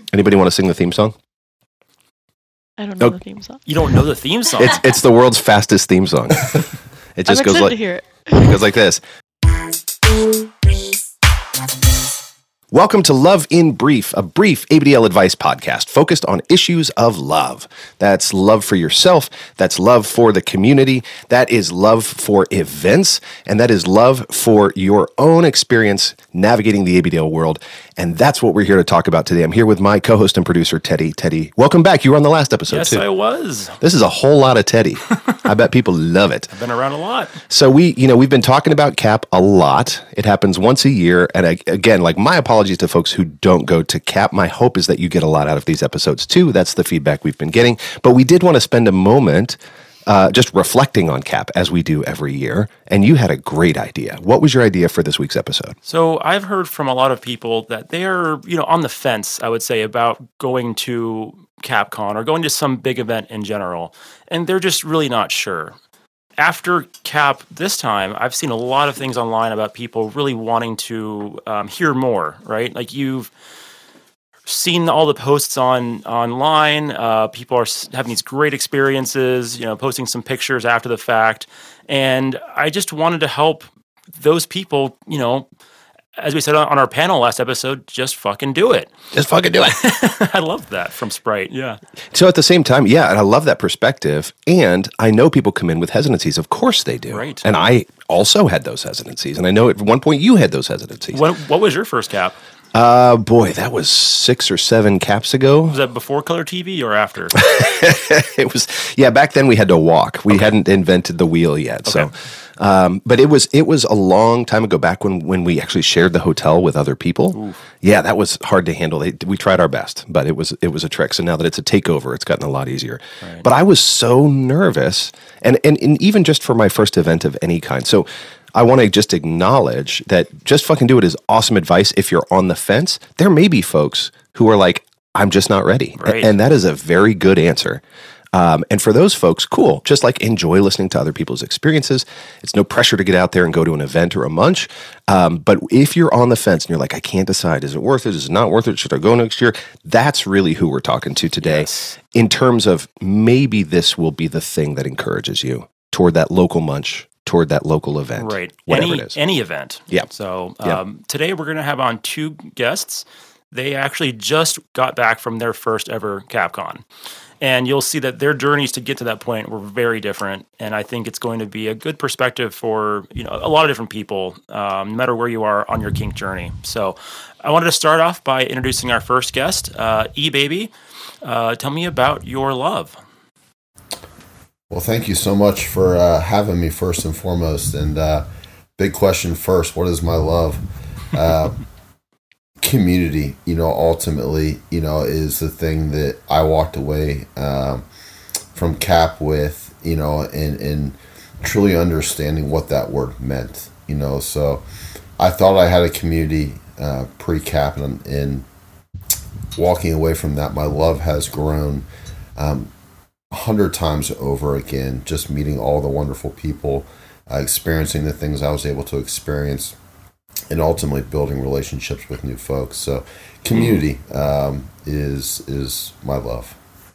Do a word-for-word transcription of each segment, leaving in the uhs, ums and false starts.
Anybody want to sing the theme song? I don't know Oh. the theme song. You don't know the theme song? It's it's the world's fastest theme song. It just I'm goes excited like to hear it. it goes like this. Welcome to Love in Brief, a brief A B D L advice podcast focused on issues of love. That's love for yourself, that's love for the community, that is love for events, and that is love for your own experience navigating the A B D L world. And that's what we're here to talk about today. I'm here with my co-host and producer, Teddy. Teddy, welcome back. You were on the last episode, yes, too. I was. This is a whole lot of Teddy. I bet people love it. I've been around a lot. So we, you know, we've been talking about CAP a lot. It happens once a year. And I, again, like my apologies to folks who don't go to CAP. My hope is that you get a lot out of these episodes too. That's the feedback we've been getting. But we did want to spend a moment uh, just reflecting on CAP as we do every year. And you had a great idea. What was your idea for this week's episode? So I've heard from a lot of people that they are, you know, on the fence, I would say, about going to CapCon or going to some big event in general. And they're just really not sure. After CAP this time, I've seen a lot of things online about people really wanting to um, hear more, right? Like you've seen all the posts on online. Uh, people are s- having these great experiences, you know, posting some pictures after the fact. And I just wanted to help those people, you know, as we said on on our panel last episode, just fucking do it. Just fucking do it. I love that from Sprite. Yeah. So at the same time, yeah, and I love that perspective. And I know people come in with hesitancies. Of course they do. Right. And I also had those hesitancies. And I know at one point you had those hesitancies. What, what was your first CAP? Uh, boy, that was six or seven caps ago. Was that before color T V or after? It was, yeah, back then we had to walk. We hadn't invented the wheel yet. Okay. So, um, but it was, it was a long time ago back when, when we actually shared the hotel with other people. Oof. Yeah, that was hard to handle. They, we tried our best, but it was, it was a trick. So now that it's a takeover, it's gotten a lot easier. Right. But I was so nervous and, and, and even just for my first event of any kind. So I want to just acknowledge that just fucking do it is awesome advice if you're on the fence. There may be folks who are like, I'm just not ready. Right. And that is a very good answer. Um, and for those folks, cool. Just like enjoy listening to other people's experiences. It's no pressure to get out there and go to an event or a munch. Um, but if you're on the fence and you're like, I can't decide, is it worth it? Is it not worth it? Should I go next year? That's really who we're talking to today Yes. in terms of maybe this will be the thing that encourages you toward that local munch, toward that local event. Right. Whatever any, it is. Any event. Yeah. So Yeah. um, today we're going to have on two guests. They actually just got back from their first ever CapCon. And you'll see that their journeys to get to that point were very different. And I think it's going to be a good perspective for, you know, a lot of different people, um, no matter where you are on your kink journey. So I wanted to start off by introducing our first guest, uh, E-Baby. Uh, tell me about your love. Well, thank you so much for uh, having me first and foremost. And uh, big question first, what is my love? Uh, community, you know, ultimately, you know, is the thing that I walked away um, from CAP with, you know, and, and truly understanding what that word meant, you know. So I thought I had a community uh, pre-CAP, and, and walking away from that, my love has grown um, a hundred times over again, just meeting all the wonderful people, uh, experiencing the things I was able to experience, and ultimately building relationships with new folks. So community um, is is my love.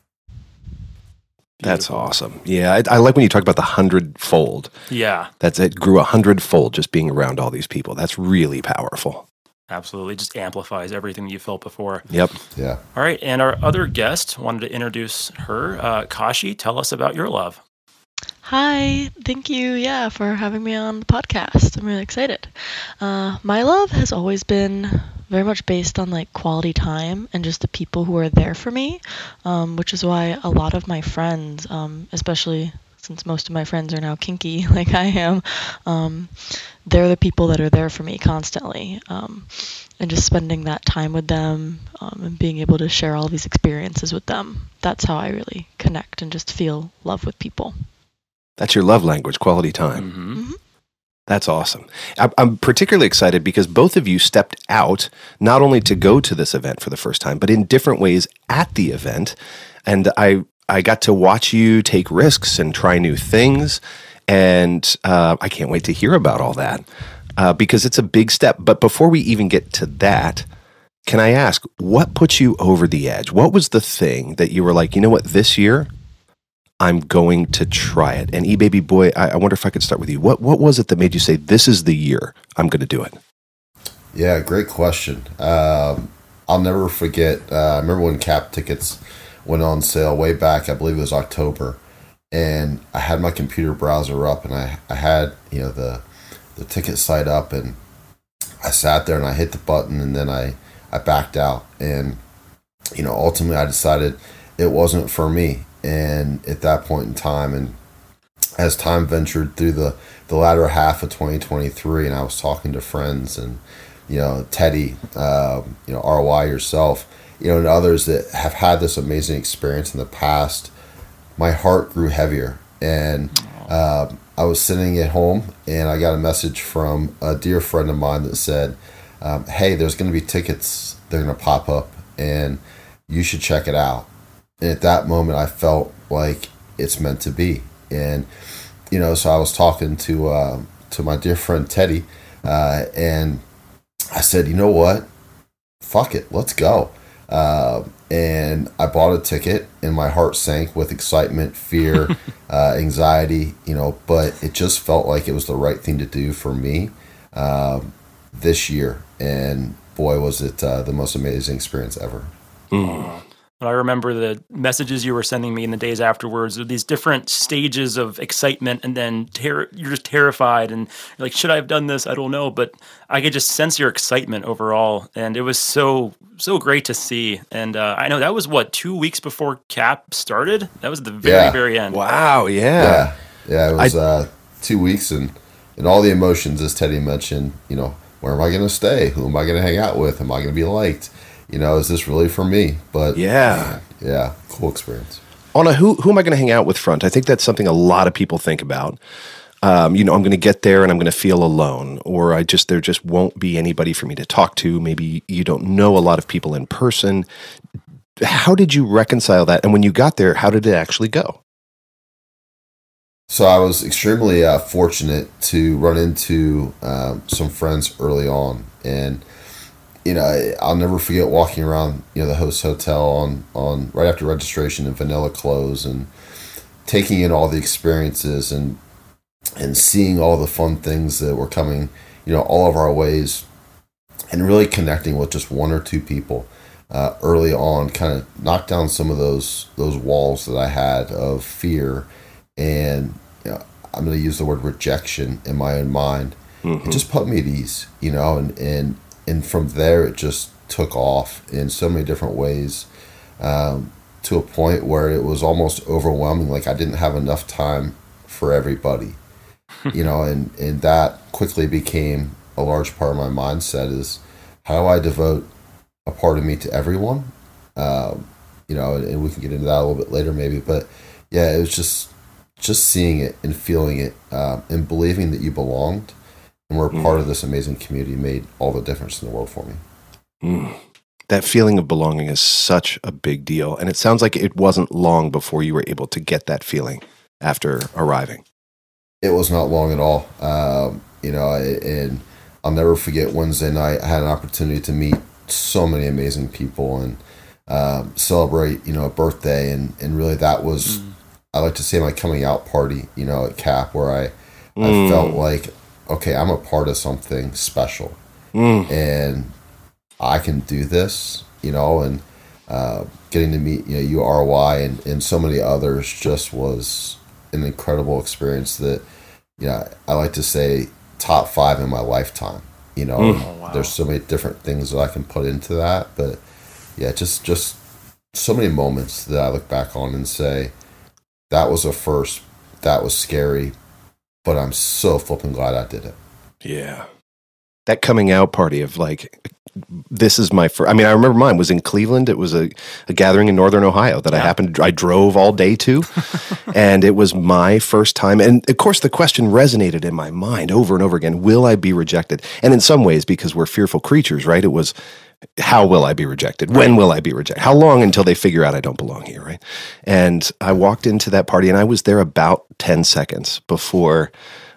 That's awesome. Yeah, I, I like when you talk about the hundredfold. Yeah, That's it grew a hundredfold just being around all these people. That's really powerful. absolutely. Just amplifies everything that you felt before. Yep. Yeah. All right. And our other guest wanted to introduce her. Uh, Kashi, tell us about your love. Hi, thank you, yeah, for having me on the podcast. I'm really excited. Uh, my love has always been very much based on like quality time and just the people who are there for me, um, which is why a lot of my friends, um, especially since most of my friends are now kinky like I am, um, they're the people that are there for me constantly. Um, and just spending that time with them um, and being able to share all these experiences with them. That's how I really connect and just feel love with people. That's your love language, quality time. Mm-hmm. That's awesome. I- I'm particularly excited because both of you stepped out not only to go to this event for the first time, but in different ways at the event. And I, I got to watch you take risks and try new things. And uh, I can't wait to hear about all that uh, because it's a big step. But before we even get to that, Can I ask, what put you over the edge? What was the thing that you were like, you know what, this year, I'm going to try it? And E-Baby Boy, I, I wonder if I could start with you. What what was it that made you say, this is the year I'm going to do it? Yeah, great question. Um, I'll never forget, uh, I remember when Cap tickets went on sale way back, I believe it was October, and I had my computer browser up, and I, I had, you know, the the ticket site up, and I sat there and I hit the button, and then I, I backed out. And, you know, ultimately I decided it wasn't for me. And at that point in time, and as time ventured through the, the latter half of twenty twenty-three, and I was talking to friends and, you know, Teddy, um, you know, R Y yourself, you know, and others that have had this amazing experience in the past, my heart grew heavier. And um, I was sitting at home, and I got a message from a dear friend of mine that said, um, hey, there's going to be tickets. They're going to pop up, and you should check it out. And at that moment, I felt like it's meant to be. And, you know, so I was talking to uh, to my dear friend Teddy, uh, and I said, you know what? Fuck it. Let's go. Uh, and I bought a ticket, and my heart sank with excitement, fear, uh, anxiety, you know, but it just felt like it was the right thing to do for me uh, this year. And boy, was it uh, the most amazing experience ever. Mm. I remember the messages you were sending me in the days afterwards of these different stages of excitement, and then ter- you're just terrified and you're like, should I have done this? I don't know. But I could just sense your excitement overall. And it was so, so great to see. And uh, I know that was what, two weeks before Cap started? That was the very, Yeah. very end. Wow, yeah. Yeah. Yeah, it was I- uh, two weeks, and, and all the emotions, as Teddy mentioned, you know, where am I going to stay? Who am I going to hang out with? Am I going to be liked? You know, is this really for me? But Yeah. yeah, cool experience. On a who who am I going to hang out with front, I think that's something a lot of people think about. Um, you know, I'm going to get there and I'm going to feel alone, or I just there just won't be anybody for me to talk to. Maybe you don't know a lot of people in person. How did you reconcile that? And when you got there, how did it actually go? So I was extremely uh, fortunate to run into um, some friends early on, and you know, I'll never forget walking around, you know, the host hotel on, on right after registration in vanilla clothes, and taking in all the experiences, and and seeing all the fun things that were coming, you know, all of our ways, and really connecting with just one or two people uh, early on, kind of knocked down some of those those walls that I had of fear, and you know, I'm going to use the word rejection in my own mind. Mm-hmm. It just put me at ease, you know, and and. And from there, it just took off in so many different ways, um, to a point where it was almost overwhelming. Like I didn't have enough time for everybody, you know, and, and that quickly became a large part of my mindset is how do I devote a part of me to everyone? Um, you know, and, and we can get into that a little bit later maybe, but yeah, it was just, just seeing it and feeling it, um, and believing that you belonged and we're part mm. of this amazing community made all the difference in the world for me. Mm. That feeling of belonging is such a big deal. And it sounds like it wasn't long before you were able to get that feeling after arriving. It was not long at all. Um, you know, and I'll never forget Wednesday night, I had an opportunity to meet so many amazing people and um, celebrate, you know, a birthday. And, and really that was, mm. I like to say my coming out party, you know, at Cap, where I, mm. I felt like, okay, I'm a part of something special, mm. and I can do this, you know, and uh, getting to meet, you know, you, R Y, and, and so many others just was an incredible experience that, you know, I like to say top five in my lifetime, you know. Mm. Oh, wow. There's so many different things that I can put into that, but yeah, just, just so many moments that I look back on and say, that was a first, that was scary, but I'm so flipping glad I did it. Yeah. That coming out party of like, this is my first, I mean, I remember mine was in Cleveland. It was a, a gathering in Northern Ohio that yeah. I happened, I drove all day to, and it was my first time. And of course, the question resonated in my mind over and over again, will I be rejected? And in some ways, because we're fearful creatures, right? It was, how will I be rejected? When will I be rejected? How long until they figure out I don't belong here, right? And I walked into that party, and I was there about ten seconds before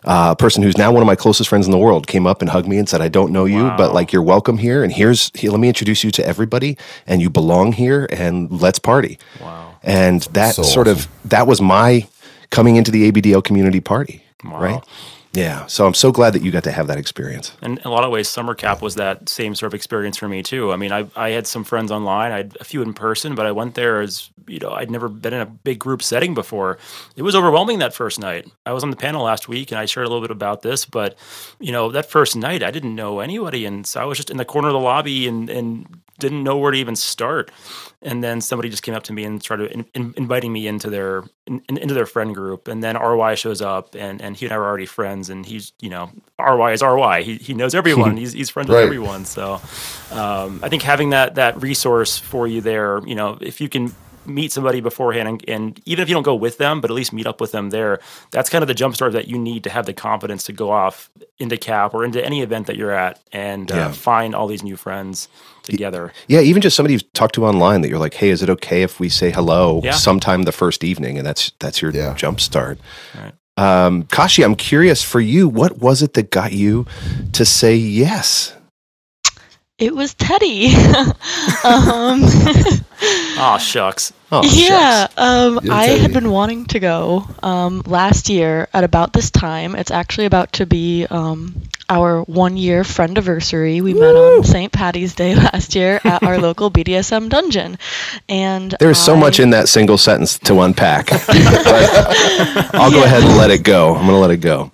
Uh, a person who's now one of my closest friends in the world came up and hugged me and said, I don't know you, Wow. but like you're welcome here. And here's, here, let me introduce you to everybody and you belong here and let's party. Wow. And that So sort awesome. of, that was my coming into the A B D L community party. Wow. Right. Yeah. So I'm so glad that you got to have that experience. And in a lot of ways, summer camp was that same sort of experience for me too. I mean, I I had some friends online, I had a few in person, but I went there as, you know, I'd never been in a big group setting before. It was overwhelming that first night. I was on the panel last week and I shared a little bit about this, but you know, that first night I didn't know anybody, and so I was just in the corner of the lobby and and didn't know where to even start. And then somebody just came up to me and started in, in, inviting me into their in, into their friend group. And then R Y shows up, and, and he and I were already friends. And he's, you know, R Y is R Y. He he knows everyone. he's he's friends with Right. everyone. So um, I think having that that resource for you there, you know, if you can meet somebody beforehand, and, and even if you don't go with them, but at least meet up with them there, that's kind of the jumpstart that you need to have the confidence to go off into CAP or into any event that you're at and Yeah. uh, find all these new friends together. Yeah, even just somebody you've talked to online that you're like, hey, is it okay if we say hello Yeah. sometime the first evening? And that's that's your Yeah. jump start. Right. Um, Kashi, I'm curious for you, what was it that got you to say yes? It was Teddy. um, Oh, shucks. Oh, yeah, shucks. um, Yeah, I Teddy. had been wanting to go um, last year at about this time. It's actually about to be um, our one-year friendiversary. We met on Saint Patty's Day last year at our local B D S M dungeon, and There's so I- much in that single sentence to unpack. But I'll go Yeah. ahead and let it go. I'm going to let it go.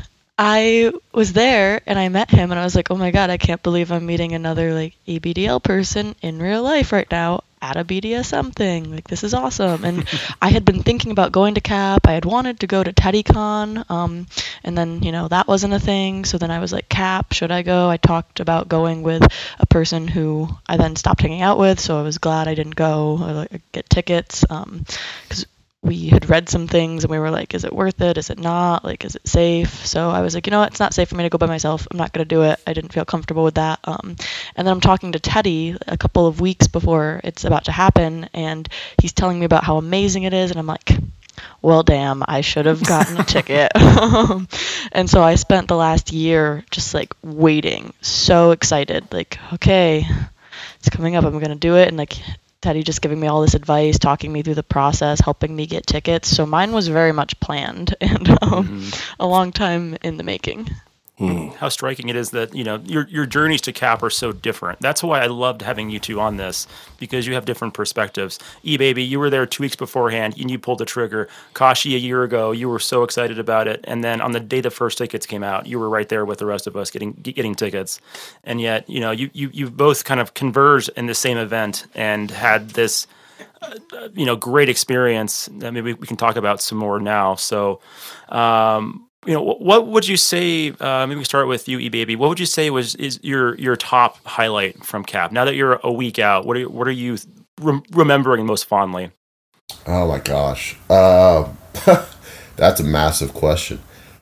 I was there and I met him and I was like, oh my god, I can't believe I'm meeting another like A B D L person in real life right now at a B D S M thing. Like, this is awesome. And I had been thinking about going to CAP. I had wanted to go to TeddyCon, um, and then, you know, that wasn't a thing. So then I was like, CAP, should I go? I talked about going with a person who I then stopped hanging out with, so I was glad I didn't go or like, get tickets, um, because we had read some things and we were like, is it worth it? Is it not? Like, is it safe? So I was like, you know what? It's not safe for me to go by myself. I'm not going to do it. I didn't feel comfortable with that. Um, and then I'm talking to Teddy a couple of weeks before it's about to happen, and he's telling me about how amazing it is. And I'm like, well, damn, I should have gotten a ticket. And so I spent the last year just like waiting, so excited. Like, okay, it's coming up. I'm going to do it. And like, Teddy just giving me all this advice, talking me through the process, helping me get tickets. So mine was very much planned and um, Mm-hmm. a long time in the making. Hmm. How striking it is that, you know, your your journeys to CAP are so different. That's why I loved having you two on this, because you have different perspectives. E-Baby, you were there two weeks beforehand and you pulled the trigger. Kashi, a year ago, you were so excited about it. And then on the day the first tickets came out, you were right there with the rest of us getting getting tickets. And yet, you know, you, you, you both kind of converged in the same event and had this, uh, you know, great experience that maybe we can talk about some more now. So, um, you know, what, what would you say? Uh, maybe we start with you, E-Baby. What would you say was is your your top highlight from CAP? Now that you're a week out, what are what are you rem- remembering most fondly? Oh my gosh. Uh, that's a massive question.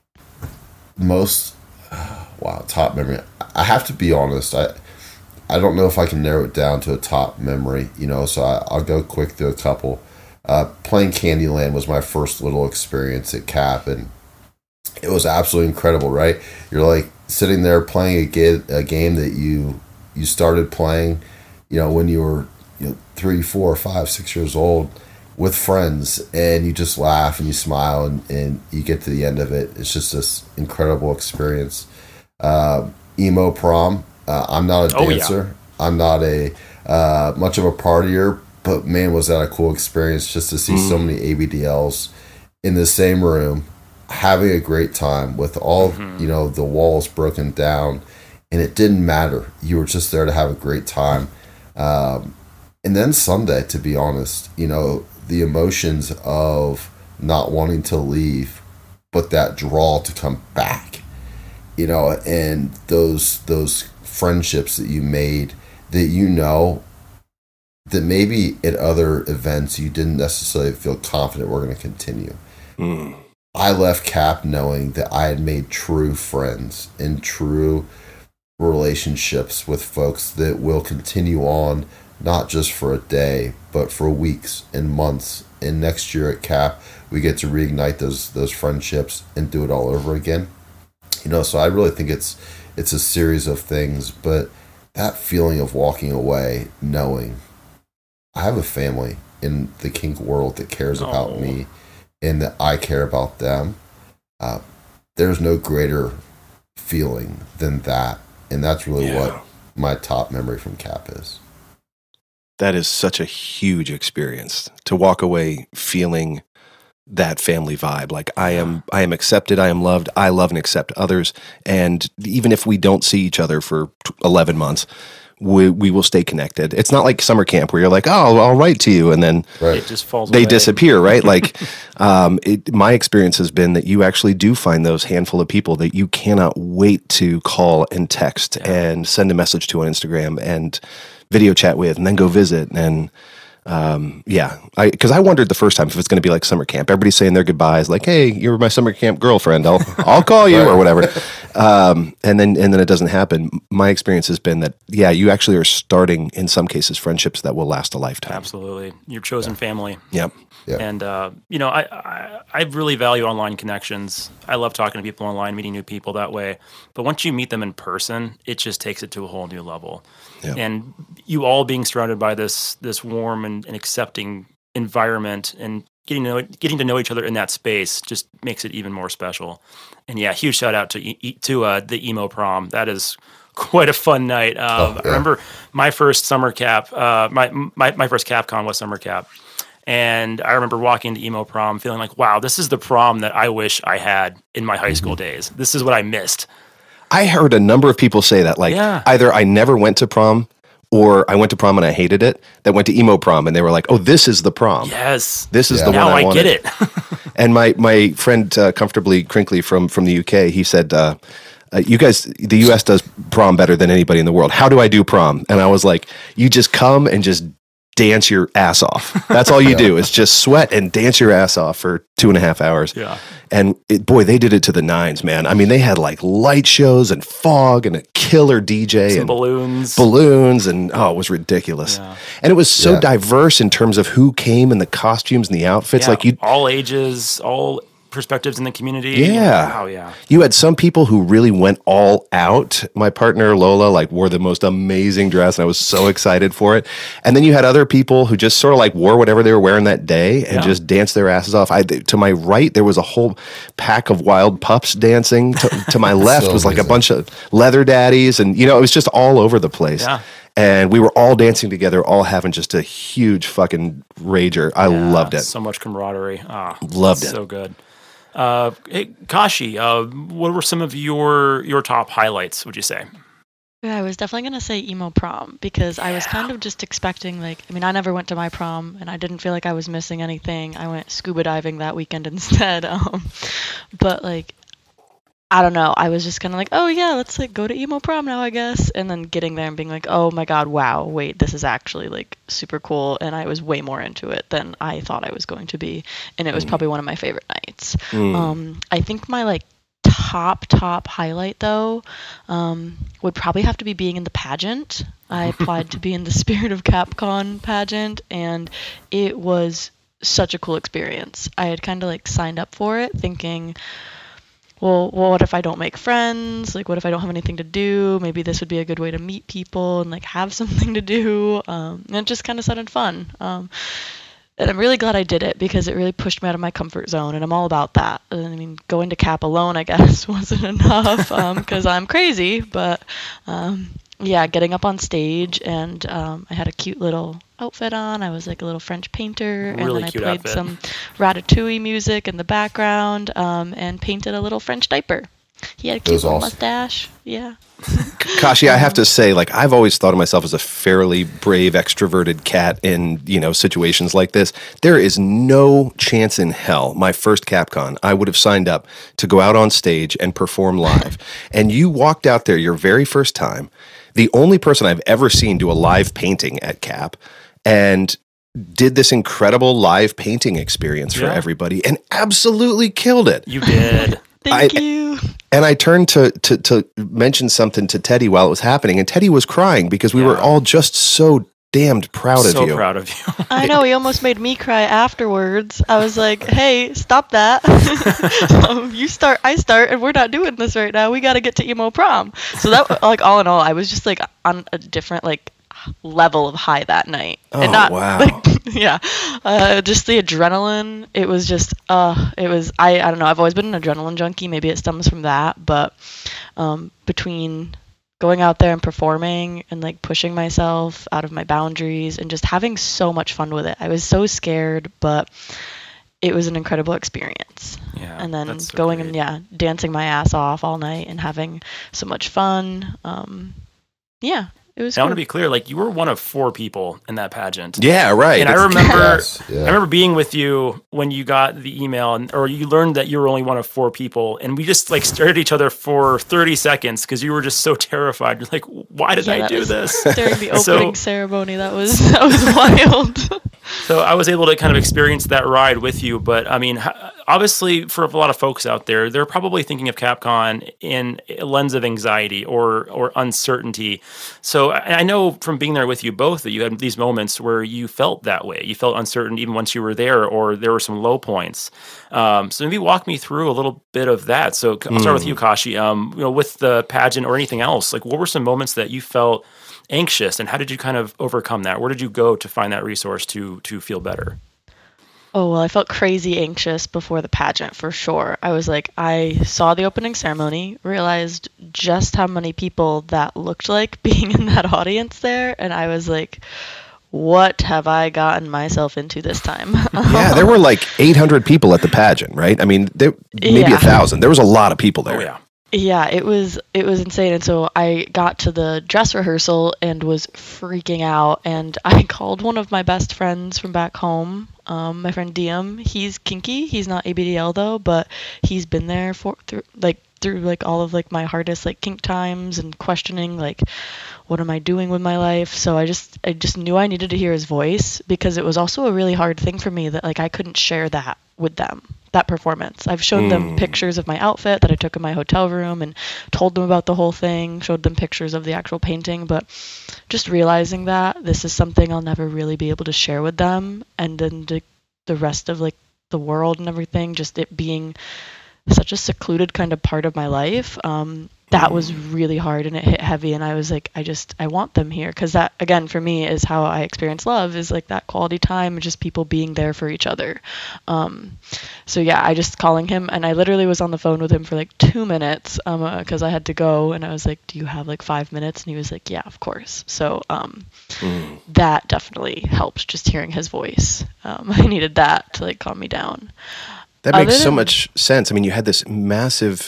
Most, wow, top memory. I have to be honest. I I don't know if I can narrow it down to a top memory, you know, so I, I'll go quick through a couple. Uh, playing Candyland was my first little experience at CAP, and it was absolutely incredible, right? You're like sitting there playing a, ge- a game that you you started playing, you know, when you were you know, three, four, five, six years old with friends, and you just laugh and you smile, and, and you get to the end of it. It's just this incredible experience. Uh, emo prom. Uh, I'm not a Oh, yeah. dancer. I'm not a uh, much of a partier, but man, was that a cool experience just to see so many A B D Ls in the same room, having a great time with all, Mhm. you know, the walls broken down, and it didn't matter. You were just there to have a great time. Um, and then Sunday, to be honest, you know, the emotions of not wanting to leave, but that draw to come back, you know, and those, those friendships that you made that, you know, that maybe at other events you didn't necessarily feel confident were going to continue. Hmm. I left CAP knowing that I had made true friends and true relationships with folks that will continue on not just for a day, but for weeks and months. And next year at CAP, we get to reignite those those friendships and do it all over again. You know, so I really think it's it's a series of things, but that feeling of walking away, knowing I have a family in the kink world that cares oh. about me and that I care about them, uh, there's no greater feeling than that. And that's really yeah. what my top memory from CAP is. That is such a huge experience to walk away feeling that family vibe. Like I am, I am accepted. I am loved. I love and accept others. And even if we don't see each other for eleven months, we we will stay connected. It's not like summer camp where you're like, oh, I'll write to you. And then right. it just falls they away. disappear, right? Like um, it, my experience has been that you actually do find those handful of people that you cannot wait to call and text yeah. and send a message to on Instagram and video chat with and then go visit. And um, yeah, I, cause I wondered the first time if it's going to be like summer camp. Everybody's saying their goodbyes, like, hey, you're my summer camp girlfriend. I'll, I'll call you or whatever. Um, and then, and then it doesn't happen. My experience has been that, yeah, you actually are starting in some cases friendships that will last a lifetime. Absolutely. Your chosen yeah. family. Yep. Yeah. And, uh, you know, I, I I really value online connections. I love talking to people online, meeting new people that way. But once you meet them in person, it just takes it to a whole new level. Yeah. And you all being surrounded by this this warm and, and accepting environment and getting to know, getting to know each other in that space just makes it even more special. And yeah, huge shout out to to uh, the emo prom. That is quite a fun night. Uh, oh, yeah. I remember my first summer cap. Uh, my my my first CapCon was summer cap. And I remember walking to emo prom feeling like, wow, this is the prom that I wish I had in my high school mm-hmm. days. This is what I missed. I heard a number of people say that, like yeah. either I never went to prom or I went to prom and I hated it, that went to emo prom and they were like, oh, this is the prom. Yes. This is yeah. the now one I, I wanted. get it. And my, my friend, uh, Comfortably Crinkly from, from the U K, he said, uh, uh, you guys, the U S does prom better than anybody in the world. How do I do prom? And I was like, you just come and just dance your ass off. That's all you yeah. do is just sweat and dance your ass off for two and a half hours. Yeah. And it, boy, they did it to the nines, man. I mean, they had like light shows and fog and a killer D J Some and balloons, balloons. And oh, it was ridiculous. Yeah. And it was so yeah. diverse in terms of who came and the costumes and the outfits. Yeah. Like you, all ages, all perspectives in the community. Yeah. Oh, yeah. You had some people who really went all out. My partner, Lola, like wore the most amazing dress, and I was so excited for it. And then you had other people who just sort of like wore whatever they were wearing that day and yeah. just danced their asses off. I, to my right, there was a whole pack of wild pups dancing. To, to my left so was like amazing. a bunch of leather daddies. And, you know, it was just all over the place. Yeah. And we were all dancing together, all having just a huge fucking rager. I Yeah, loved it. So much camaraderie. Ah, Loved it. So good. Uh, hey, Kashi, uh, what were some of your your top highlights, would you say? Yeah, I was definitely going to say emo prom because I was kind of just expecting, like, I mean, I never went to my prom and I didn't feel like I was missing anything. I went scuba diving that weekend instead. Um, but, like, I don't know. I was just kind of like, oh, yeah, let's, like, go to emo prom now, I guess. And then getting there and being like, oh, my God, wow, wait, this is actually, like, super cool. And I was way more into it than I thought I was going to be. And it was mm. probably one of my favorite nights. Mm. Um, I think my, like, top, top highlight, though, um, would probably have to be being in the pageant. I applied to be in the Spirit of CapCon pageant, and it was such a cool experience. I had kind of, like, signed up for it thinking, well, well, what if I don't make friends? Like, what if I don't have anything to do? Maybe this would be a good way to meet people and, like, have something to do. Um, and it just kind of sounded fun. Um, and I'm really glad I did it because it really pushed me out of my comfort zone, and I'm all about that. And, I mean, going to Cap alone, I guess, wasn't enough because um, I'm crazy. But, um, yeah, getting up on stage, and um, I had a cute little outfit on. I was like a little French painter, and really then I cute played outfit. some Ratatouille music in the background, um, and painted a little French diaper. He had a cute little awesome. mustache. Yeah. Kashi, I have to say, like, I've always thought of myself as a fairly brave, extroverted cat in, you know, situations like this. There is no chance in hell, my first CapCon, I would have signed up to go out on stage and perform live. And you walked out there your very first time, the only person I've ever seen do a live painting at Cap, and did this incredible live painting experience for yeah. everybody and absolutely killed it. You did. Thank I, you. And I turned to, to to mention something to Teddy while it was happening, and Teddy was crying because we yeah. were all just so damned proud of so you. So proud of you. I know, he almost made me cry afterwards. I was like, hey, stop that. um, you start, I start, and we're not doing this right now. We got to get to emo prom. So that, like, all in all, I was just like on a different, like, level of high that night. Oh, and not, wow. Like, yeah. Uh, just the adrenaline. It was just, uh, it was, I, I don't know. I've always been an adrenaline junkie. Maybe it stems from that. But um, between going out there and performing and like pushing myself out of my boundaries and just having so much fun with it. I was so scared, but it was an incredible experience. Yeah, and then that's so going great. and yeah, dancing my ass off all night and having so much fun. Um, yeah, it was I cool. want to be clear, like you were one of four people in that pageant. Yeah, right. And I It's- remember, Yes, yeah. I remember being with you when you got the email, and, or you learned that you were only one of four people, and we just like stared at each other for thirty seconds because you were just so terrified. You're like, "Why did Yeah, I that do was this?" during the So- opening ceremony. That was that was wild. So I was able to kind of experience that ride with you. But I mean, h- obviously, for a lot of folks out there, they're probably thinking of CapCon in a lens of anxiety or or uncertainty. So I I know from being there with you both that you had these moments where you felt that way. You felt uncertain even once you were there, or there were some low points. Um, so maybe walk me through a little bit of that. So I'll start with you, Kashi. Um, you know, with the pageant or anything else, like what were some moments that you felt anxious, and how did you kind of overcome that? Where did you go to find that resource to to feel better? Oh, well, I felt crazy anxious before the pageant for sure. I was like, I saw the opening ceremony, realized just how many people that looked like being in that audience there, and I was like, what have I gotten myself into this time? Yeah, there were like eight hundred people at the pageant, right? I mean, there, maybe Yeah. a thousand. There was a lot of people there. Oh yeah. Yeah, it was it was insane. And so I got to the dress rehearsal and was freaking out. And I called one of my best friends from back home, um, my friend Diem. He's kinky. He's not A B D L though, but he's been there for through like through like all of like my hardest like kink times and questioning like what am I doing with my life. So I just I just knew I needed to hear his voice, because it was also a really hard thing for me that like I couldn't share that with them, that performance. I've showed them pictures of my outfit that I took in my hotel room and told them about the whole thing, showed them pictures of the actual painting, but just realizing that this is something I'll never really be able to share with them, and then the, the rest of like the world and everything, just it being such a secluded kind of part of my life, um, that was really hard, and it hit heavy. And I was like, I just, I want them here. Cause that, again, for me is how I experience love, is like that quality time and just people being there for each other. Um, so yeah, I just calling him, and I literally was on the phone with him for like two minutes, um, uh, cause I had to go, and I was like, do you have like five minutes? And he was like, yeah, of course. So, um, Mm. that definitely helps, just hearing his voice. Um, I needed that to like calm me down. That makes Other so than- much sense. I mean, you had this massive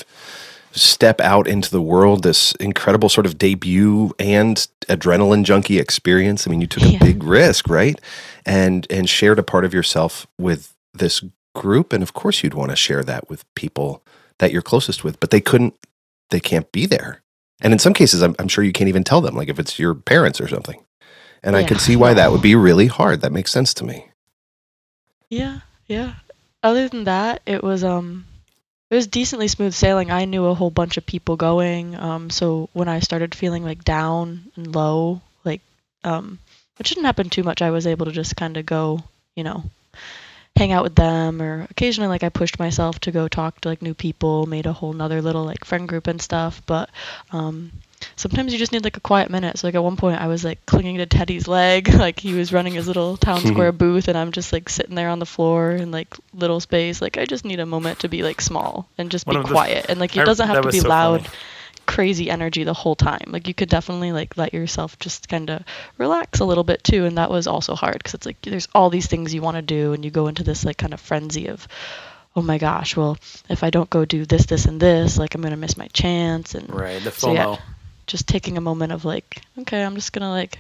step out into the world, this incredible sort of debut and adrenaline junkie experience. I mean, you took a Yeah. big risk, right? And and shared a part of yourself with this group. And of course you'd want to share that with people that you're closest with, but they couldn't, they can't be there. And in some cases, I'm, I'm sure you can't even tell them, like if it's your parents or something. And I Yeah. could see why that would be really hard. That makes sense to me. Yeah, yeah. Other than that, it was um it was decently smooth sailing. I knew a whole bunch of people going. Um so when I started feeling like down and low, like um it shouldn't happen too much. I was able to just kind of go, you know, hang out with them, or occasionally like I pushed myself to go talk to like new people, made a whole nother little like friend group and stuff, but um sometimes you just need like a quiet minute. So like at one point I was like clinging to Teddy's leg, like he was running his little town square booth, and I'm just like sitting there on the floor in like little space. Like I just need a moment to be like small and just One be of the- quiet. And like it I- doesn't that have to was be so loud, funny. crazy energy the whole time. Like you could definitely like let yourself just kind of relax a little bit too. And that was also hard, because it's like there's all these things you want to do, and you go into this like kind of frenzy of, oh my gosh, well, if I don't go do this, this, and this, like I'm gonna miss my chance. And Right, the So, FOMO. yeah. just taking a moment of like, okay, I'm just gonna like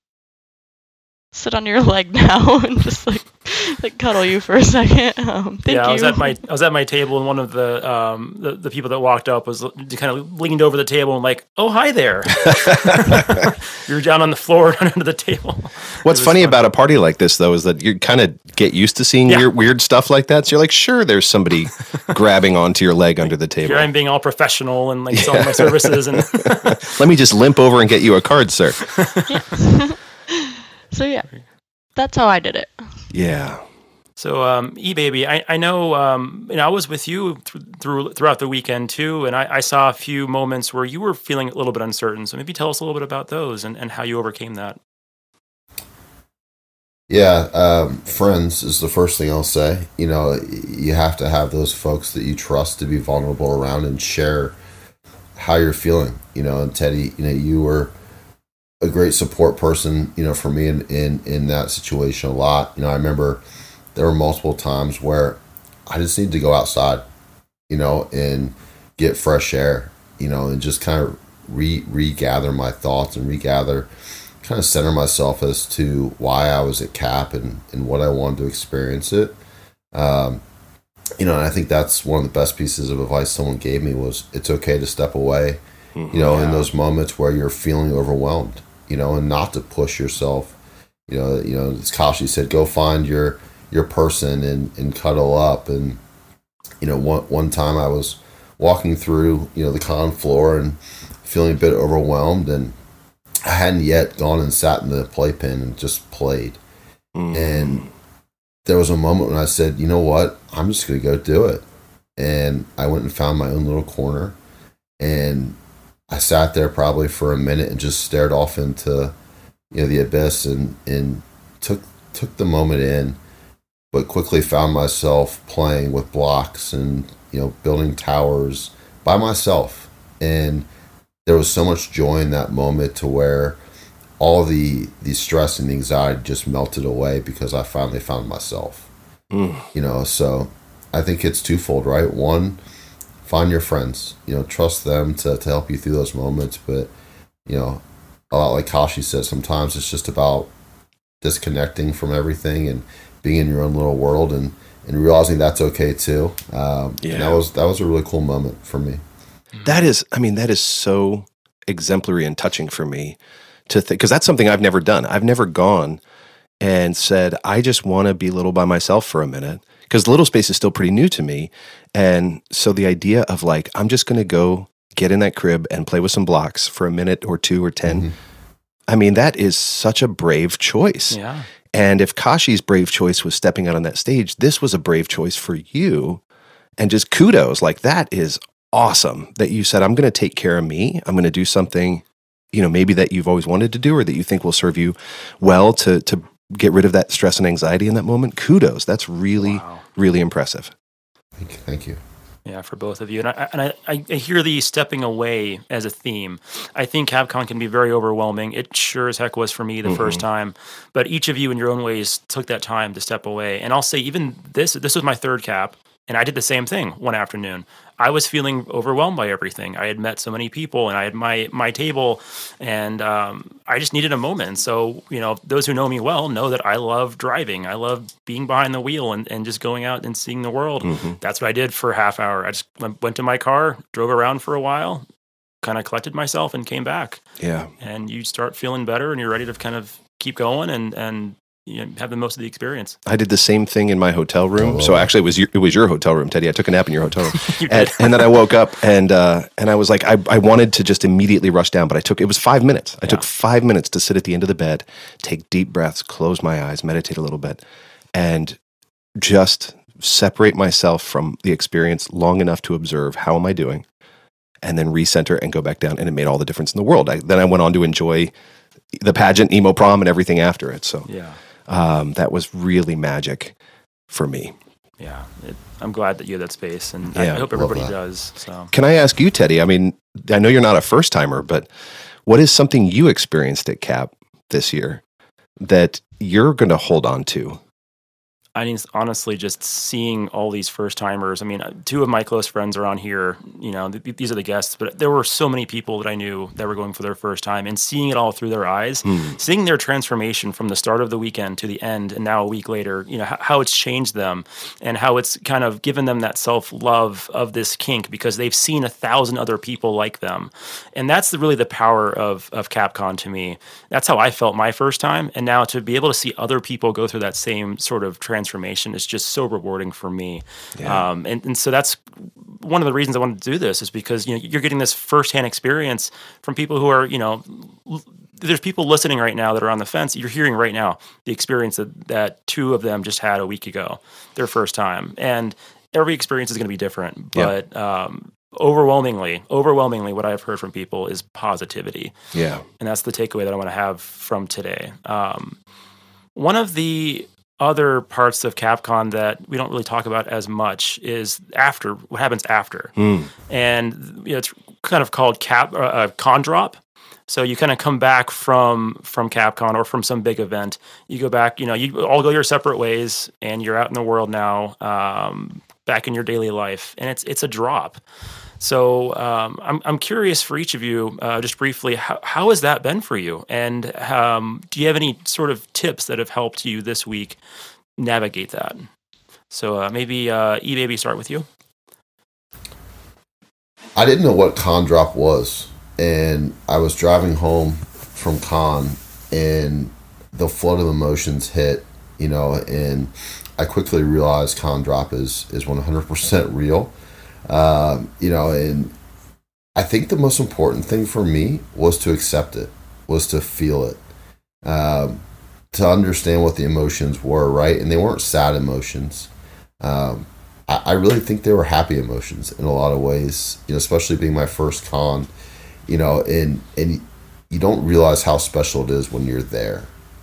sit on your leg now and just like like cuddle you for a second. Um, thank yeah, you. I was at my I was at my table, and one of the um the, the people that walked up was kind of leaned over the table and like, oh hi there. You're down on the floor under the table. What's It was funny fun. about a party like this, though, is that you kind of get used to seeing Yeah. weird, weird stuff like that. So you're like, sure, there's somebody grabbing onto your leg under the table. Here I'm being all professional and like selling my services, and Let me just limp over and get you a card, sir. So yeah, that's how I did it. Yeah. So, um, E-Baby, I, I know, um, you know, I was with you th- through throughout the weekend too, and I, I saw a few moments where you were feeling a little bit uncertain. So maybe tell us a little bit about those and, and how you overcame that. Yeah, um, friends is the first thing I'll say. You know, you have to have those folks that you trust to be vulnerable around and share how you're feeling. You know, and Teddy, you know, you were a great support person, you know, for me in, in, in that situation a lot. You know, I remember there were multiple times where I just need to go outside, you know, and get fresh air, you know, and just kind of re regather my thoughts and regather, kind of center myself as to why I was at CAP and, and what I wanted to experience it. Um, you know, and I think that's one of the best pieces of advice someone gave me was it's okay to step away, you know, yeah. in those moments where you're feeling overwhelmed, you know, and not to push yourself. You know, you know, as Kashi said, go find your your person and, and cuddle up. And, you know, one one time I was walking through, you know, the con floor and feeling a bit overwhelmed, and I hadn't yet gone and sat in the playpen and just played. Mm. And there was a moment when I said, you know what, I'm just going to go do it. And I went and found my own little corner, and I sat there probably for a minute and just stared off into, you know, the abyss and, and took took the moment in, but quickly found myself playing with blocks and, you know, building towers by myself. And there was so much joy in that moment to where all the the stress and the anxiety just melted away because I finally found myself. Mm. You know, so I think it's twofold, right? One, find your friends, you know, trust them to, to help you through those moments. But, you know, a lot like Kashi said, sometimes it's just about disconnecting from everything and being in your own little world and, and realizing that's okay too. Um, yeah. And that was, that was a really cool moment for me. That is, I mean, that is so exemplary and touching for me to think, because that's something I've never done. I've never gone and said, I just want to be little by myself for a minute, because little space is still pretty new to me. And so the idea of like, I'm just going to go get in that crib and play with some blocks for a minute or two or ten. Mm-hmm. I mean, that is such a brave choice. Yeah. And if Kashi's brave choice was stepping out on that stage, this was a brave choice for you. And just kudos, like that is awesome that you said, I'm going to take care of me. I'm going to do something, you know, maybe that you've always wanted to do or that you think will serve you well to to get rid of that stress and anxiety in that moment. Kudos. That's really, wow. really impressive. Thank you. Thank you. Yeah, for both of you. And I, and I, I hear the stepping away as a theme. I think CapCon can be very overwhelming. It sure as heck was for me the mm-hmm. first time. But each of you in your own ways took that time to step away. And I'll say even this, this was my third Cap. And I did the same thing one afternoon. I was feeling overwhelmed by everything. I had met so many people, and I had my my table, and um, I just needed a moment. So, you know, those who know me well know that I love driving. I love being behind the wheel and, and just going out and seeing the world. Mm-hmm. That's what I did for a half hour. I just went, went to my car, drove around for a while, kind of collected myself, and came back. Yeah. And you start feeling better, and you're ready to kind of keep going and and. You know, have the most of the experience. I did the same thing in my hotel room. Oh. So actually, it was your, it was your hotel room, Teddy. I took a nap in your hotel room, you and, and then I woke up and uh, and I was like, I, I wanted to just immediately rush down, but I took it was five minutes. I yeah. took five minutes to sit at the end of the bed, take deep breaths, close my eyes, meditate a little bit, and just separate myself from the experience long enough to observe how am I doing, and then recenter and go back down. And it made all the difference in the world. I, then I went on to enjoy the pageant, emo prom, and everything after it. So yeah. Um, that was really magic for me. Yeah, it, I'm glad that you had that space, and yeah, I hope everybody does. So, can I ask you, Teddy? I mean, I know you're not a first timer, but what is something you experienced at CAP this year that you're going to hold on to? I mean, honestly, just seeing all these first timers. I mean, two of my close friends are on here. You know, th- these are the guests, but there were so many people that I knew that were going for their first time, and seeing it all through their eyes, mm. seeing their transformation from the start of the weekend to the end, and now a week later, you know, h- how it's changed them and how it's kind of given them that self-love of this kink because they've seen a thousand other people like them. And that's the, really the power of, of CapCon to me. That's how I felt my first time. And now to be able to see other people go through that same sort of transformation transformation is just so rewarding for me. Yeah. Um, and, and so that's one of the reasons I wanted to do this is because, you know, you're getting this firsthand experience from people who are, you know, there's people listening right now that are on the fence. You're hearing right now the experience that, that two of them just had a week ago, their first time. And every experience is going to be different. But yeah. um, overwhelmingly, overwhelmingly, what I've heard from people is positivity. Yeah. And that's the takeaway that I want to have from today. Um, one of the other parts of CapCon that we don't really talk about as much is after, what happens after. Mm. And you know, it's kind of called cap uh, uh, con drop. So you kind of come back from from CapCon or from some big event. You go back, you know, you all go your separate ways, and you're out in the world now, um, back in your daily life, and it's it's a drop. So um, I'm I'm curious for each of you, uh, just briefly, how how has that been for you? And um, do you have any sort of tips that have helped you this week navigate that? So uh, maybe uh, E-Baby, start with you. I didn't know what con drop was. And I was driving home from con, and the flood of emotions hit, you know, and I quickly realized con drop is, is one hundred percent real, um, you know, and I think the most important thing for me was to accept it, was to feel it, um, to understand what the emotions were, right? And they weren't sad emotions. Um, I, I really think they were happy emotions in a lot of ways, you know, especially being my first con. You know, and and you don't realize how special it is when you're there,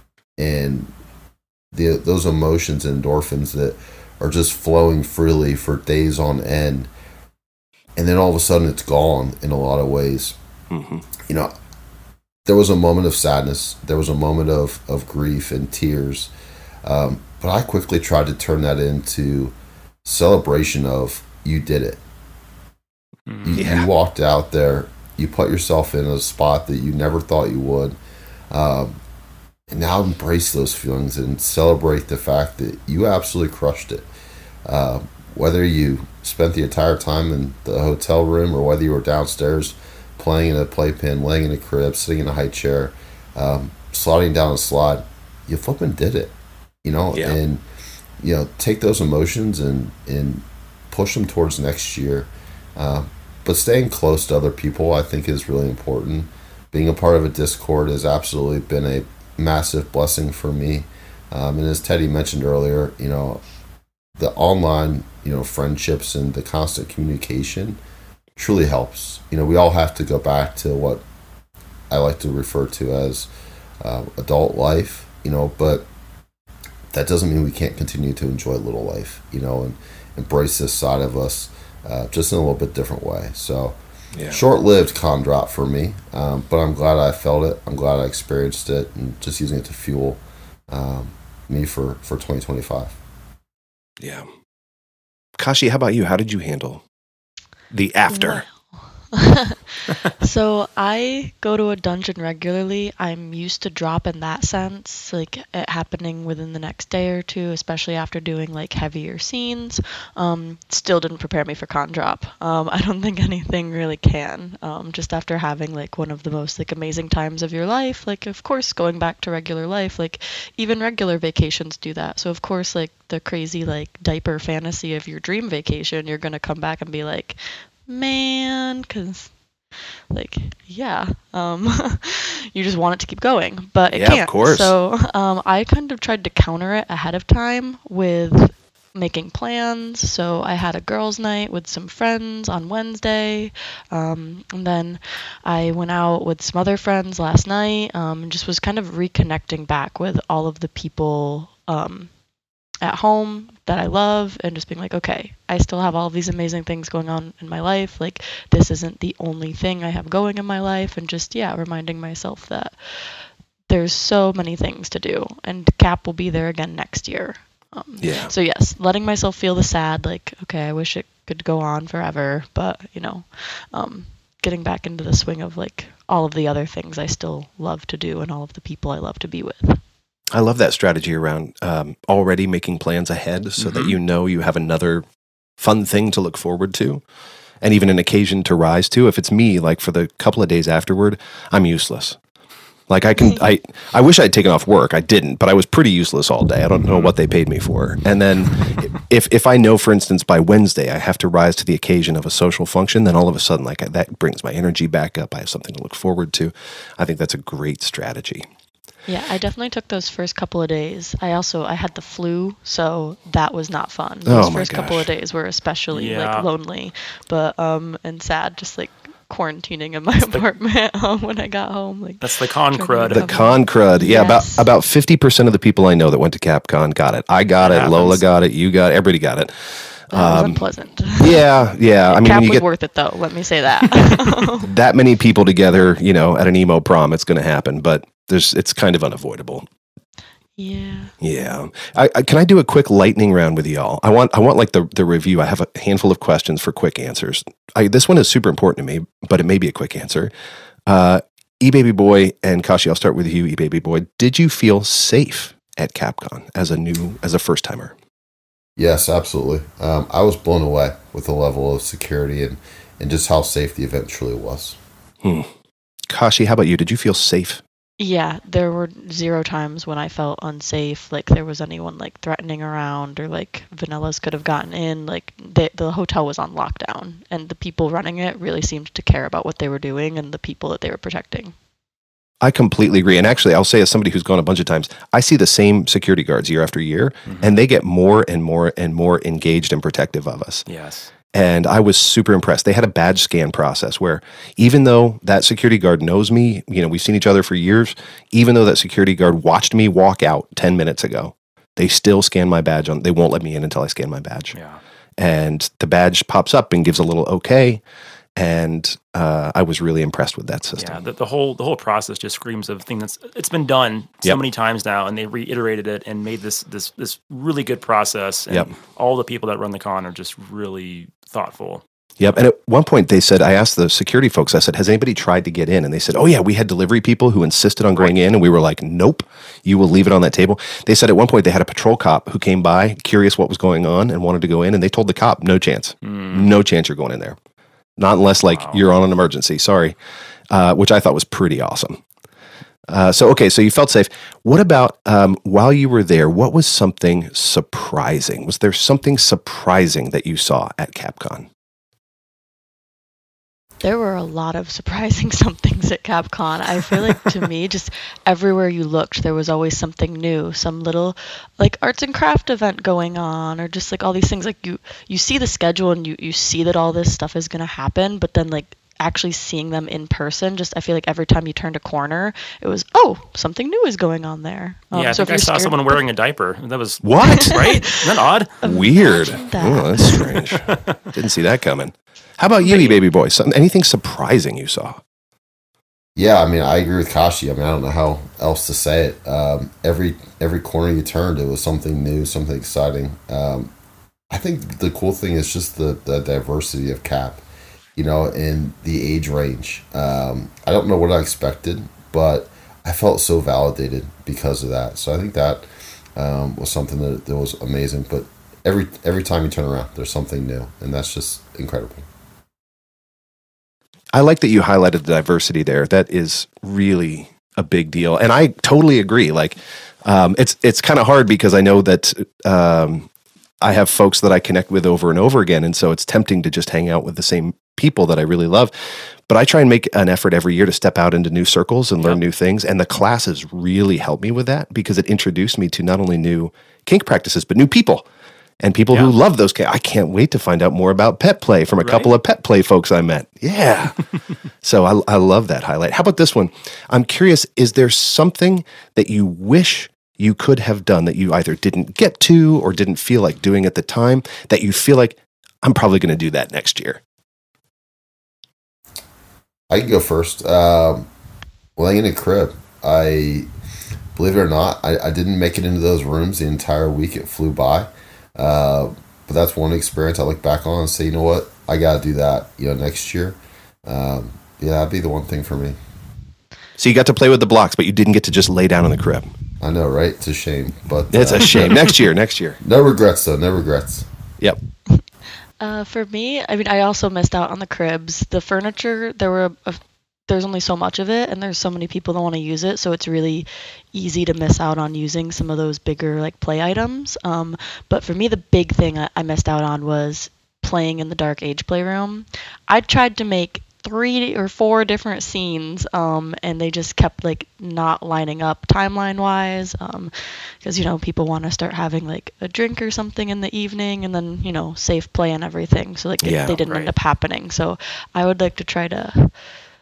and the those emotions and endorphins that are just flowing freely for days on end, and then all of a sudden it's gone in a lot of ways. Mm-hmm. You know, there was a moment of sadness, there was a moment of of grief and tears, um, but I quickly tried to turn that into celebration of you did it. Mm-hmm. You, yeah. you walked out there. You put yourself in a spot that you never thought you would. Um, and now embrace those feelings and celebrate the fact that you absolutely crushed it. Uh, whether you spent the entire time in the hotel room or whether you were downstairs playing in a playpen, laying in a crib, sitting in a high chair, um, sliding down a slide, you flipping did it. You know, yeah. and, you know, take those emotions and, and push them towards next year. Um, But staying close to other people, I think, is really important. Being a part of a Discord has absolutely been a massive blessing for me. Um, and as Teddy mentioned earlier, you know, the online, you know, friendships and the constant communication truly helps. You know, we all have to go back to what I like to refer to as uh, adult life, you know, but that doesn't mean we can't continue to enjoy little life, you know, and embrace this side of us. Uh, just in a little bit different way. So, yeah. Short-lived con drop for me, um, but I'm glad I felt it. I'm glad I experienced it, and just using it to fuel um, me for, for twenty twenty-five. Yeah. Kashi, how about you? How did you handle the after? Well. So I go to a dungeon regularly. I'm used to drop in that sense, like it happening within the next day or two, especially after doing like heavier scenes. Um, still didn't prepare me for con drop. Um, I don't think anything really can. Um, just after having like one of the most like amazing times of your life, like of course going back to regular life, like even regular vacations do that. So of course like the crazy like diaper fantasy of your dream vacation, you're gonna come back and be like, man, because like yeah um you just want it to keep going, but it yeah, can't. Of course. So um I kind of tried to counter it ahead of time with making plans. So I had a girls' night with some friends on Wednesday, um and then I went out with some other friends last night, um and just was kind of reconnecting back with all of the people um at home that I love, and just being like, okay, I still have all of these amazing things going on in my life. Like, this isn't the only thing I have going in my life. And just, yeah, reminding myself that there's so many things to do, and Cap will be there again next year. Um, yeah. So yes, letting myself feel the sad, like, okay, I wish it could go on forever, but, you know, um, getting back into the swing of like all of the other things I still love to do and all of the people I love to be with. I love that strategy around um, already making plans ahead so mm-hmm. that you know you have another fun thing to look forward to, and even an occasion to rise to. If it's me, like for the couple of days afterward, I'm useless. Like I can, I, I wish I'd taken off work. I didn't, but I was pretty useless all day. I don't know what they paid me for. And then if, if I know, for instance, by Wednesday, I have to rise to the occasion of a social function, then all of a sudden, like that brings my energy back up. I have something to look forward to. I think that's a great strategy. Yeah, I definitely took those first couple of days. I also, I had the flu, so that was not fun. Those Oh my first couple gosh. of days were especially Yeah. like lonely, but, um, and sad, just like quarantining in my apartment um, when I got home. Like That's the con trying to crud. The recover. con crud. Yeah, Yes. about about fifty percent of the people I know that went to CapCon got it. I got It it. Lola happens. got it. You got it. Everybody got it. That was Um, unpleasant. Yeah, yeah. I mean, Cap when you was get worth it though, let me say that. that many people together, you know, at an emo prom, it's going to happen. But there's, it's kind of unavoidable. Yeah. Yeah. I, I, can I do a quick lightning round with y'all? I want I want like the, the review. I have a handful of questions for quick answers. I, this one is super important to me, but it may be a quick answer. Uh, E-Baby Boy and Kashi, I'll start with you, E-Baby Boy. Did you feel safe at CapCon as a new, as a first timer? Yes, absolutely. Um, I was blown away with the level of security and, and just how safe the event truly was. Hmm. Kashi, how about you? Did you feel safe? Yeah, there were zero times when I felt unsafe, like there was anyone like threatening around or like vanillas could have gotten in. Like the the hotel was on lockdown and the people running it really seemed to care about what they were doing and the people that they were protecting. I completely agree. And actually, I'll say as somebody who's gone a bunch of times, I see the same security guards year after year, and they get more and more and more engaged and protective of us. Yes. And I was super impressed. They had a badge scan process where even though that security guard knows me, you know, we've seen each other for years, even though that security guard watched me walk out ten minutes ago, they still scan my badge on. They won't let me in until I scan my badge. Yeah. And the badge pops up and gives a little okay. And uh, I was really impressed with that system. Yeah, the, the whole the whole process just screams of thing that's it's been done so Yep. many times now, and they reiterated it and made this this this really good process. And Yep. all the people that run the con are just really thoughtful. Yep. And at one point they said, I asked the security folks, I said, has anybody tried to get in? And they said, oh yeah, we had delivery people who insisted on going in. And we were like, nope, you will leave it on that table. They said at one point they had a patrol cop who came by, curious what was going on and wanted to go in. And they told the cop, no chance, no chance you're going in there. Not unless like Wow. you're on an emergency. Sorry. Uh, which I thought was pretty awesome. Uh, so, okay. So you felt safe. What about, um, while you were there, what was something surprising? Was there something surprising that you saw at CapCon? There were a lot of surprising somethings at CapCon. I feel like to me, just everywhere you looked, there was always something new, some little like arts and craft event going on, or just like all these things. Like you, you see the schedule and you, you see that all this stuff is going to happen, but then like actually seeing them in person, just I feel like every time you turned a corner, it was, oh, something new is going on there. Um, yeah, I so if think I you're saw scared- someone wearing a diaper. That was What? right. Isn't that odd? Weird. Imagine that. Oh, that's strange. Didn't see that coming. How about you, baby boy? Something, anything surprising you saw? Yeah, I mean, I agree with Kashi. I mean, I don't know how else to say it. Um, every every corner you turned, it was something new, something exciting. Um, I think the cool thing is just the, the diversity of Cap, you know, and the age range. Um, I don't know what I expected, but I felt so validated because of that. So I think that um, was something that, that was amazing. But every every time you turn around, there's something new, and that's just incredible. I like that you highlighted the diversity there. That is really a big deal, and I totally agree. Like, um, it's it's kind of hard because I know that um, I have folks that I connect with over and over again, and so it's tempting to just hang out with the same people that I really love. But I try and make an effort every year to step out into new circles and learn Yep. new things, and the classes really helped me with that because it introduced me to not only new kink practices but new people. And people who Yeah. love those. I can't wait to find out more about pet play from a Right? couple of pet play folks I met. Yeah. So I, I love that highlight. How about this one? I'm curious, is there something that you wish you could have done that you either didn't get to or didn't feel like doing at the time that you feel like, I'm probably going to do that next year? I can go first. Um, laying in a crib. I, believe it or not, I, I didn't make it into those rooms the entire week. It flew by. Uh, but that's one experience I look back on and say, you know what, I got to do that, you know, next year. Um, yeah, that'd be the one thing for me. So you got to play with the blocks, but you didn't get to just lay down in the crib. I know, right? It's a shame, but It's uh, a shame. Next year, next year. no regrets though. No regrets. Yep. Uh, for me, I mean, I also missed out on the cribs. The furniture, there were a, there's only so much of it, and there's so many people that want to use it, so it's really easy to miss out on using some of those bigger like play items. Um, but for me, the big thing I, I missed out on was playing in the Dark Age playroom. I tried to make three or four different scenes, um, and they just kept like not lining up timeline wise, um, because you know people want to start having like a drink or something in the evening, and then you know safe play and everything. So like it, Yeah, they didn't right. end up happening. So I would like to try to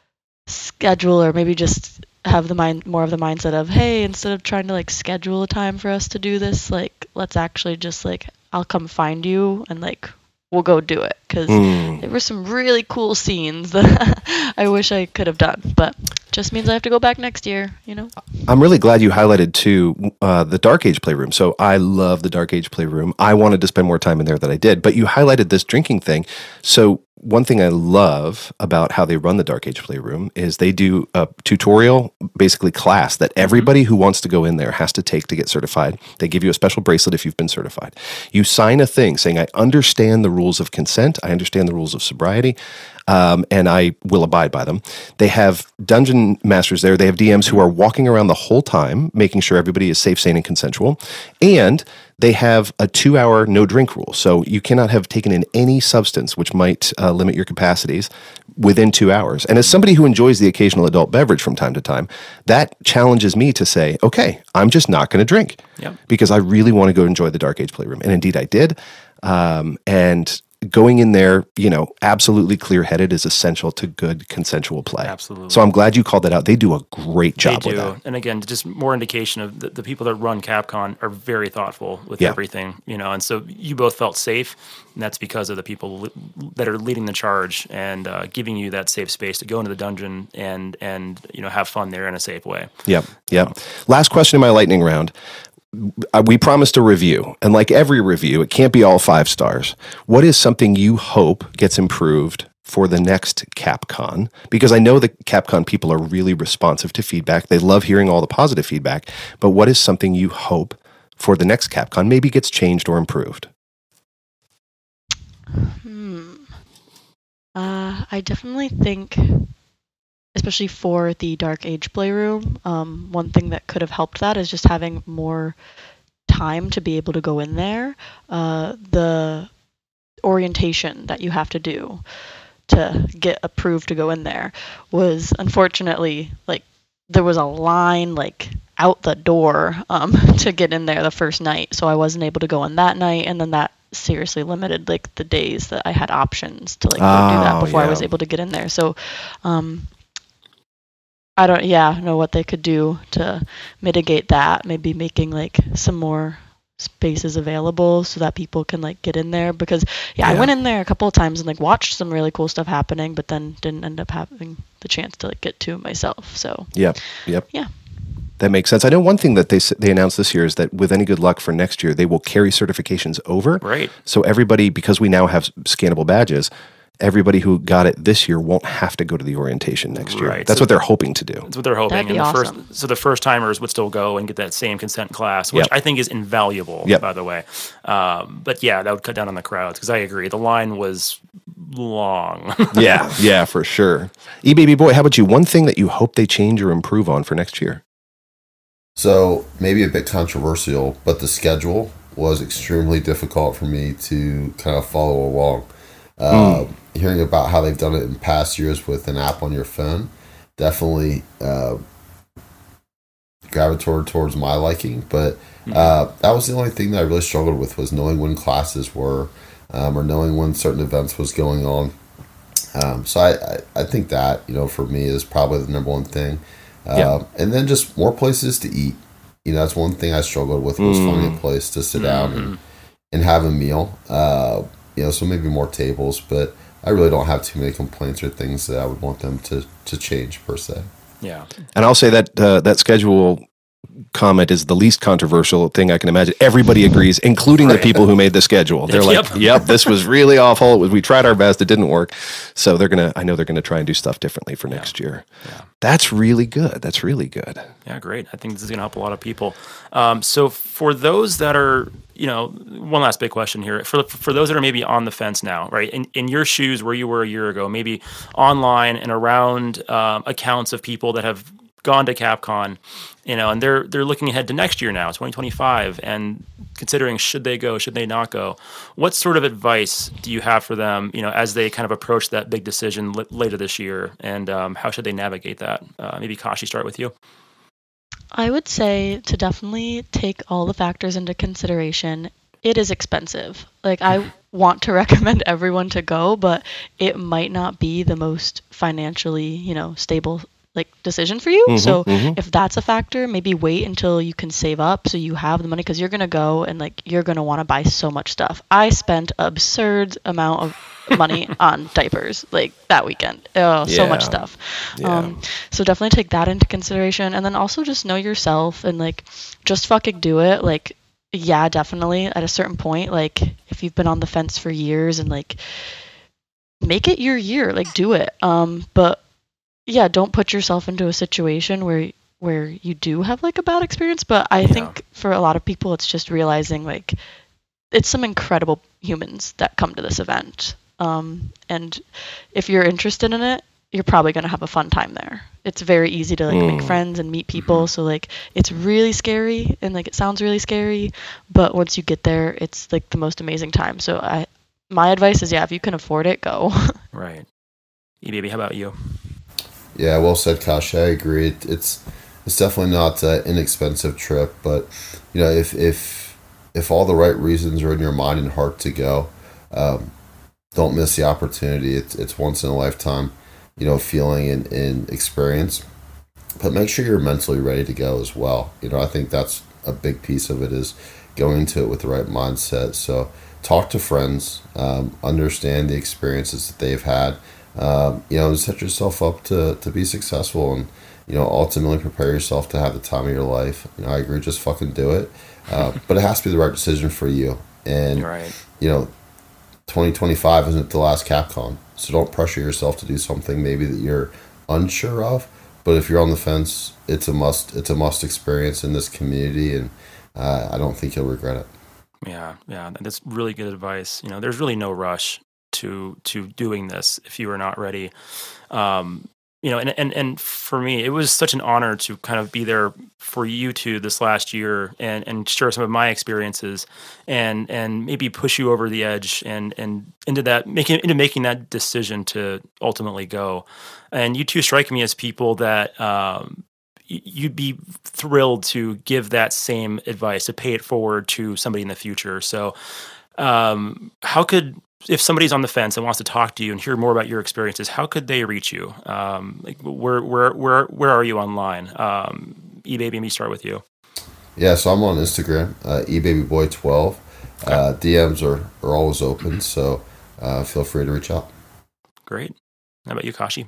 schedule, or maybe just have the mind more of the mindset of, hey, instead of trying to like schedule a time for us to do this, like let's actually just like I'll come find you and like we'll go do it, because Mm. there were some really cool scenes that I wish I could have done, but just means I have to go back next year, you know? I'm really glad you highlighted too uh, the Dark Age Playroom. So I love the Dark Age Playroom. I wanted to spend more time in there than I did, but you highlighted this drinking thing. So one thing I love about how they run the Dark Age Playroom is they do a tutorial, basically class that everybody who wants to go in there has to take to get certified. They give you a special bracelet if you've been certified. You sign a thing saying, I understand the rules of consent, I understand the rules of sobriety, um, and I will abide by them. They have dungeon masters there. They have D Ms who are walking around the whole time, making sure everybody is safe, sane, and consensual. And they have a two-hour no-drink rule. So you cannot have taken in any substance which might uh, limit your capacities within two hours. And as somebody who enjoys the occasional adult beverage from time to time, that challenges me to say, okay, I'm just not going to drink Yep. because I really want to go enjoy the Dark Age Playroom. And indeed I did. Um, and going in there, you know, absolutely clear-headed is essential to good consensual play. Absolutely. So I'm glad you called that out. They do a great job They with do. that. And again, just more indication of the, the people that run Capcom are very thoughtful with Yeah. everything, you know, and so you both felt safe, and that's because of the people li- that are leading the charge and uh, giving you that safe space to go into the dungeon and, and, you know, have fun there in a safe way. Yep, yep. Last question in my lightning round. Uh, We promised a review, and like every review, it can't be all five stars. What is something you hope gets improved for the next CapCon? Because I know the CapCon people are really responsive to feedback. They love hearing all the positive feedback. But what is something you hope for the next CapCon maybe gets changed or improved? Hmm. Uh, I definitely think, especially for the Dark Age Playroom, um, one thing that could have helped that is just having more time to be able to go in there. Uh, the orientation that you have to do to get approved to go in there was unfortunately like there was a line like out the door um, to get in there the first night, so I wasn't able to go in that night, and then that seriously limited like the days that I had options to like go do that Oh, before I was yeah. able to get in there. So um I don't yeah know what they could do to mitigate that, maybe making like some more spaces available so that people can like get in there, because yeah, I Yeah. went in there a couple of times and like watched some really cool stuff happening, but then didn't end up having the chance to like get to it myself. So Yep, yep. Yeah. That makes sense. I know one thing that they s- they announced this year is that with any good luck for next year, they will carry certifications over. Right. So everybody, because we now have scannable badges, everybody who got it this year won't have to go to the orientation next year. Right. That's So- what they're hoping to do. That's what they're hoping. That'd be and the awesome. first, so the first timers would still go and get that same consent class, which Yep. I think is invaluable, Yep. by the way. Um, but yeah, that would cut down on the crowds, because I agree. The line was long. Yeah, yeah, for sure. E-Baby Boy, how about you? One thing that you hope they change or improve on for next year? So maybe a bit controversial, but the schedule was extremely difficult for me to kind of follow along. Uh, Hearing about how they've done it in past years with an app on your phone definitely uh, gravitated towards my liking, but uh, that was the only thing that I really struggled with, was knowing when classes were um, or knowing when certain events was going on. Um, so I, I, I think that, you know, for me is probably the number one thing. Uh, Yeah. And then just more places to eat. You know, that's one thing I struggled with, was Mm. finding a place to sit down and, and have a meal. Uh, you know, so maybe more tables, but I really don't have too many complaints or things that I would want them to, to change per se. Yeah. And I'll say that uh, that schedule comment is the least controversial thing I can imagine. Everybody agrees, including the Right. people who made the schedule. They're like, Yep. "Yep, this was really awful. It was, we tried our best. It didn't work." So they're gonna. I know they're gonna try and do stuff differently for next year. Yeah. That's really good. That's really good. Yeah, great. I think this is going to help a lot of people. Um, so for those that are, you know, one last big question here for for those that are maybe on the fence now, right? In in your shoes, where you were a year ago, maybe online and around um, accounts of people that have gone to CapCon, you know, and they're they're looking ahead to next year now, twenty twenty-five, and considering should they go, should they not go? What sort of advice do you have for them, you know, as they kind of approach that big decision l- later this year, and um, how should they navigate that? Uh, maybe Kashi, start with you. I would say to definitely take all the factors into consideration. It is expensive. Like, I want to recommend everyone to go, but it might not be the most financially, you know, stable like decision for you. Mm-hmm, so mm-hmm. if that's a factor, maybe wait until you can save up so you have the money, because you're going to go and like you're going to want to buy so much stuff. I spent absurd amount of money on diapers like that weekend. Oh, so much Yeah. stuff. Yeah. Um, so definitely take that into consideration, and then also just know yourself and like just fucking do it. Like, yeah, definitely at a certain point, like if you've been on the fence for years and like make it your year, like do it. Um, but yeah, don't put yourself into a situation where where you do have like a bad experience. But I Yeah. think for a lot of people, it's just realizing like it's some incredible humans that come to this event. Um, and if you're interested in it, you're probably going to have a fun time there. It's very easy to like make Mm. friends and meet people. So like it's really scary and like it sounds really scary, but once you get there, it's like the most amazing time. So I, my advice is, yeah, if you can afford it, go. Right. E-Baby, how about you? Yeah, well said, Kash. I agree. It, it's it's definitely not an inexpensive trip, but you know, if if if all the right reasons are in your mind and heart to go, um, don't miss the opportunity. It's it's once in a lifetime, you know, feeling and, and experience. But make sure you're mentally ready to go as well. You know, I think that's a big piece of it, is going into it with the right mindset. So talk to friends, um, understand the experiences that they've had. Um, you know, set yourself up to, to be successful, and, you know, ultimately prepare yourself to have the time of your life. You know, I agree, just fucking do it. Uh, but it has to be the right decision for you. And, You're right. you know, twenty twenty-five isn't the last CapCon. So don't pressure yourself to do something maybe that you're unsure of. But if you're on the fence, it's a must, it's a must experience in this community. And uh, I don't think you'll regret it. Yeah, yeah, that's really good advice. You know, there's really no rush to to doing this if you are not ready. Um, you know, and, and and for me, it was such an honor to kind of be there for you two this last year and, and share some of my experiences and and maybe push you over the edge and and into that making into making that decision to ultimately go. And you two strike me as people that um, you'd be thrilled to give that same advice, to pay it forward to somebody in the future. So um, how could, if somebody's on the fence and wants to talk to you and hear more about your experiences, how could they reach you? Um, like where, where, where, where are you online? Um, E-Baby, let me start with you. Yeah, so I'm on Instagram, uh, e baby boy twelve. Uh, D Ms are, are always open, so uh, feel free to reach out. Great. How about you, Kashi?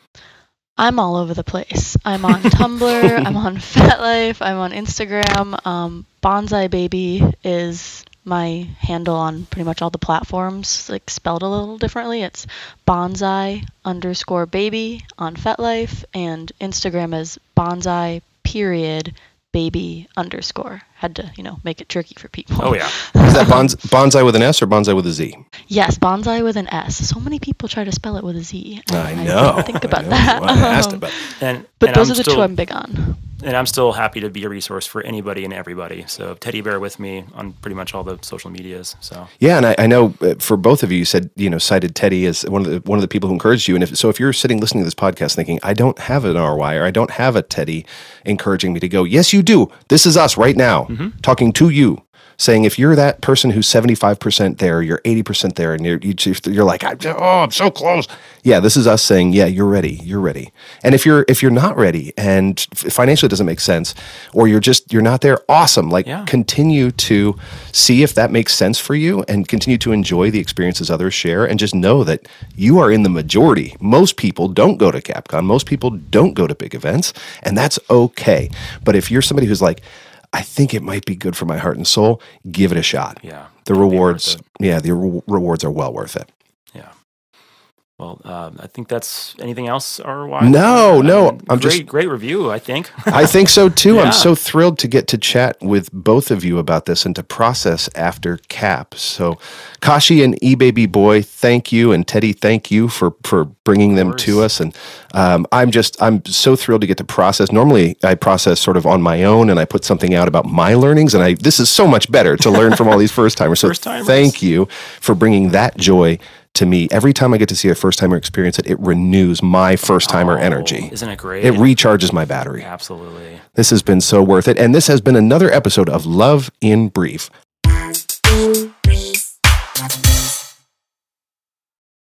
I'm all over the place. I'm on Tumblr, I'm on FetLife, I'm on Instagram. Um, Bonsai Baby is my handle on pretty much all the platforms, like spelled a little differently. It's bonsai underscore baby on FetLife, and Instagram is bonsai period baby underscore. Had to, you know, make it tricky for people. Oh, yeah. Is that bons- bonsai with an S or bonsai with a Z? Yes, bonsai with an S. So many people try to spell it with a Z. I know. didn't think about I know. that. Well, I asked Um, about And, But and those I'm are the still, two I'm big on. And I'm still happy to be a resource for anybody and everybody. So teddy bear with me on pretty much all the social medias. So Yeah, and I, I know uh, for both of you, you said, you know, cited Teddy as one of the one of the people who encouraged you. And if so, if you're sitting listening to this podcast thinking, I don't have an R Y or I don't have a Teddy encouraging me to go, yes, you do. This is us right now talking to you, saying if you're that person who's seventy-five percent there, you're eighty percent there, and you're you just, you're like, I, oh, I'm so close. Yeah, this is us saying, yeah, you're ready, you're ready. And if you're if you're not ready and financially it doesn't make sense, or you're just you're not there, awesome. Like Yeah. continue to see if that makes sense for you, and continue to enjoy the experiences others share, and just know that you are in the majority. Most people don't go to CapCon. Most people don't go to big events, and that's okay. But if you're somebody who's like, I think it might be good for my heart and soul, give it a shot. yeah. The It'll be rewards, worth yeah, the re- rewards are well worth it. Yeah. Well, um, I think that's anything else, R Y? No, no. Um, I'm great, just great review, I think. I think so too. Yeah. I'm so thrilled to get to chat with both of you about this and to process after CAP. So, Kashi and eBaby Boy, thank you, and Teddy, thank you for for bringing them to us. And um, I'm just I'm so thrilled to get to process. Normally, I process sort of on my own, and I put something out about my learnings. And I this is so much better to learn from all these first timers. So, First-timers. thank you for bringing that joy to me. Every time I get to see a first timer experience it, it renews my first timer Oh, energy. Isn't it great? It recharges my battery. Absolutely. This has been so worth it. And this has been another episode of Love in Brief.